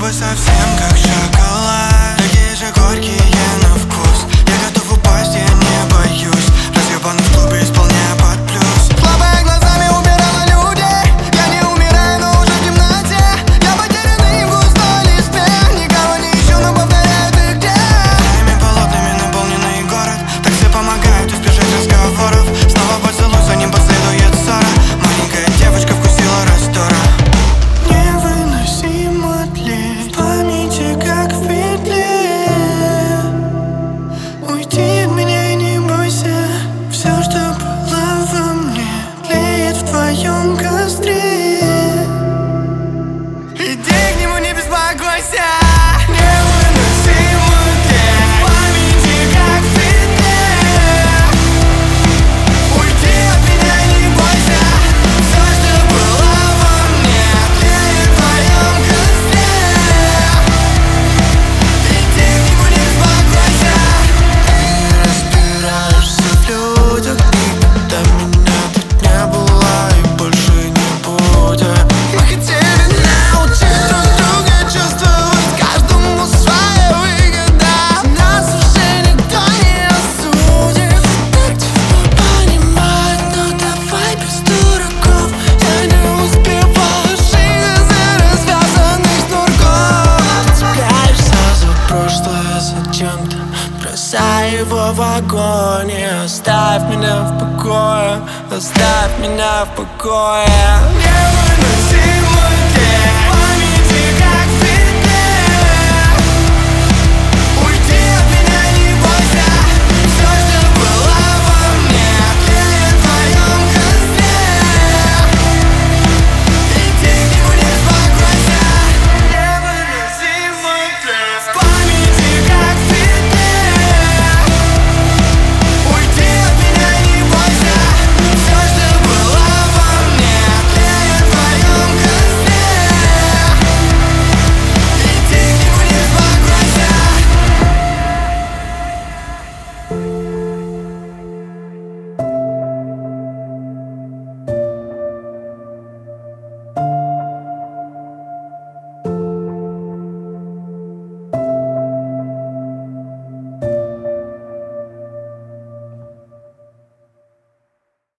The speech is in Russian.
Губы совсем как шоколад, такие же горькие на вкус. Я готов упасть, я не боюсь. Разъебан в клубе, исполняя под плюс. Хлопая глазами, убирала людей. Я не умираю, но уже в темноте. Я потерянный в густой листве. Никого не ищу, но повторяю, ты где? Твоими полотнами наполненный город. Такси помогают избежать разговоров. Снова поцелуй, за ним последует ссора. Маленькая девочка вкусила раствора. Невыносимо тлеть в памяти, как в петле. Уйди от меня и не бойся. Все, что было во мне, тлеет в твоем костре. Иди к нему, не беспокойся. Невыносимо тлеть в памяти, как в петле. Уйди от меня и не бойся. Все, что было во мне, тлеет в твоем костре. Иди к нему, не беспокойся. Ты разбираешься в людях, никогда меня тут не было и больше не будет. Мы хотели научить друг друга чувствовать каждому своя выгода. Нас уже никто не осудит. Так тяжело понимать, но давай без дураков. Я не успеваю жить из-за развязанных шнурков. Цепляешься за прошлое зачем-то, бросай его в огонь. И оставь меня в покое, оставь меня в покое. Невыносимо